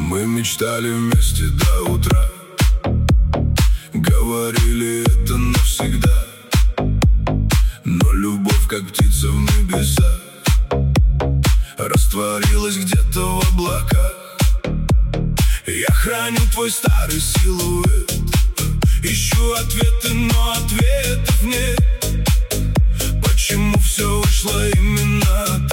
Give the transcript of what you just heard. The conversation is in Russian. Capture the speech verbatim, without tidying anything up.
Мы мечтали вместе до утра, говорили это навсегда. Но любовь, как птица в небесах, растворилась где-то в облаках. Я храню твой старый силуэт, ищу ответы, но ответов нет. Почему все вышло именно так?